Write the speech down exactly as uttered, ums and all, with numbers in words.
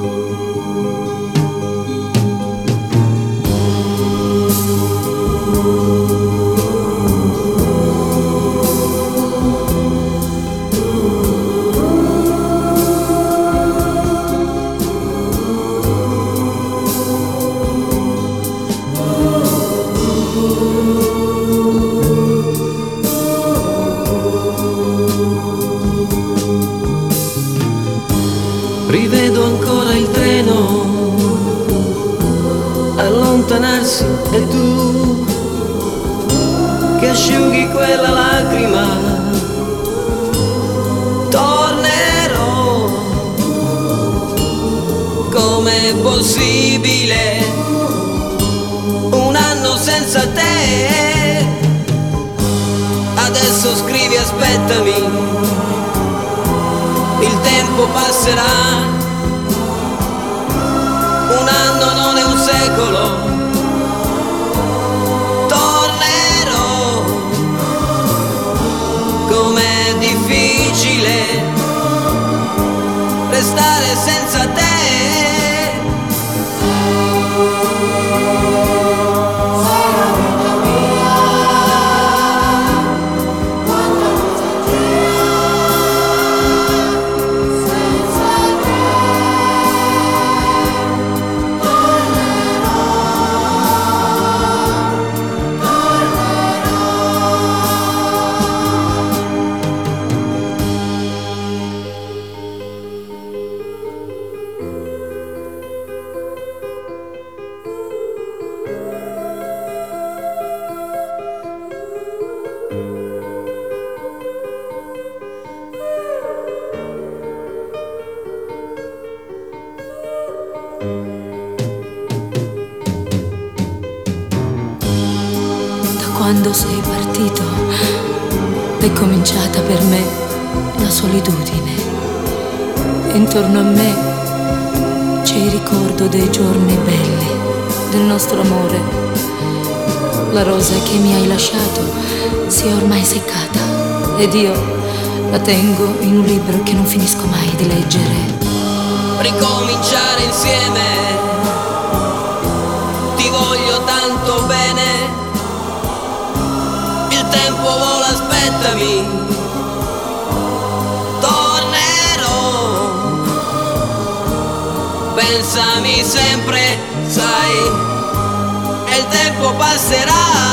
Rivedo ancora il treno allontanarsi e tu che asciughi quella lacrima. Tornerò, com'è possibile un anno senza te? Adesso scrivi aspettami, il tempo passerà, un anno non è un secolo. Tornerò, com'è difficile restare senza te. Quando sei partito è cominciata per me la solitudine. Intorno a me c'è il ricordo dei giorni belli, del nostro amore. La rosa che mi hai lasciato si è ormai seccata ed io la tengo in un libro che non finisco mai di leggere. Ricominciare insieme, ti voglio tanto bene. Il tempo vola, aspettami, tornerò. Pensami sempre, sai, e il tempo passerà.